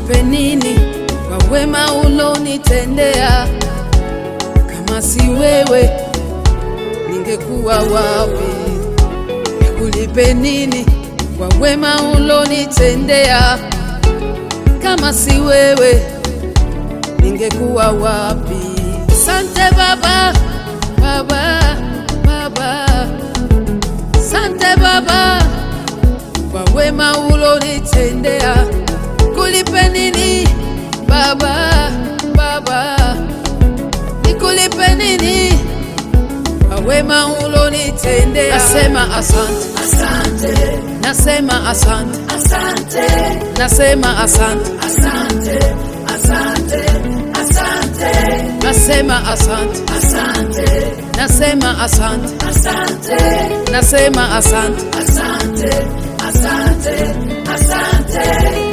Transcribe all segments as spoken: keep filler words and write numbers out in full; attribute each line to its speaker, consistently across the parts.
Speaker 1: nikulipe nini kwa wema ulonitendea? Kama si wewe ningekuwa wapi? Nikulipe nini kwa wema ulonitendea? Kama si wewe ningekuwa wapi? Asante Baba, Baba, Baba. Asante Baba kwa wema ulonitendea. Kulipe nini Baba, Baba? Nikulipe nini kwa wema ulonitendea? Nasema asante,
Speaker 2: Asante,
Speaker 1: nasema asante,
Speaker 2: asante,
Speaker 1: nasema asante,
Speaker 2: asante, asante, asante,
Speaker 1: nasema asante,
Speaker 2: asante,
Speaker 1: nasema asante,
Speaker 2: asante,
Speaker 1: nasema asante.
Speaker 2: asante, asante, asante.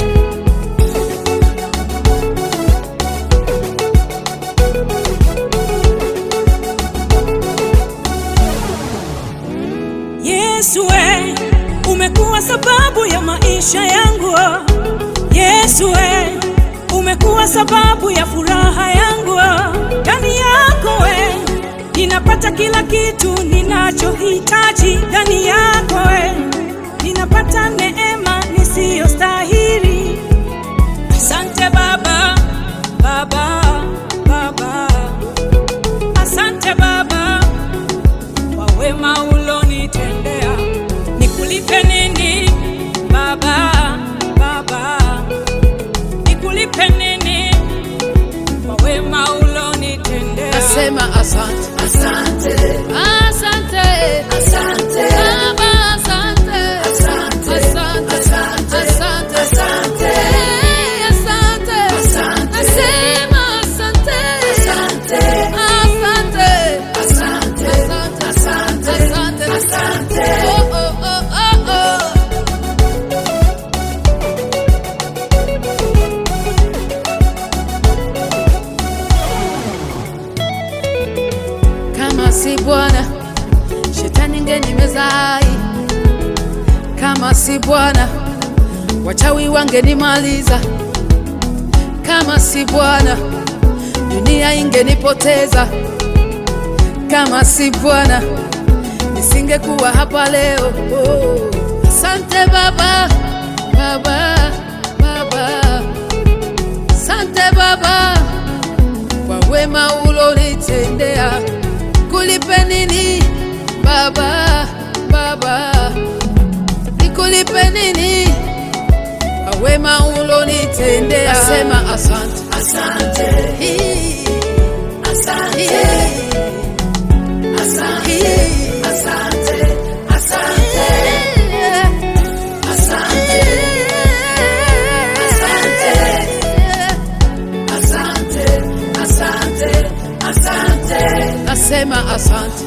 Speaker 3: Yesu we, umekuwa sababu ya maisha yangu. Yesu we, umekuwa sababu ya furaha yangu. Ndani yako we, ninapata kila kitu ninachohitaji. Ndani yako we, ninapata neema nisiyostahili. Asante Baba, Baba, Baba. Asante Baba kwa wema ulonitendea. Nikulipe nini Baba, Baba? Nikulipe nini kwa wema ulonitendea?
Speaker 1: Nasema asante,
Speaker 2: Asante,
Speaker 1: asante,
Speaker 2: asante,
Speaker 1: Baba, asante,
Speaker 2: asante,
Speaker 1: asante,
Speaker 2: asante,
Speaker 1: asante,
Speaker 2: asante,
Speaker 1: Eh, asante,
Speaker 2: asante,
Speaker 1: nasema asante,
Speaker 2: asante,
Speaker 1: asante,
Speaker 2: asante,
Speaker 1: asante,
Speaker 2: asante,
Speaker 1: asante,
Speaker 2: asante.
Speaker 1: oh, oh, oh, oh, oh. Kama si Bwana shetani ngenimeza hai. Kama si Bwana wachawi wangenimaliza. Kama si Bwana dunia ingenipoteza. Kama si Bwana nisingekuwa hapa leo. Oh. Asante Baba, Baba, Baba. Asante Baba kwa wema ulonitendea. Kulipe nini Baba, Baba? Nikulipe nini kwa wema ulonitendea? Nasema asante,
Speaker 2: Asante,
Speaker 1: Hii,
Speaker 2: asante,
Speaker 1: hii,
Speaker 2: asante,
Speaker 1: hii.
Speaker 2: asante, asante, asante, asante, asante, asante,
Speaker 1: Nasema asante,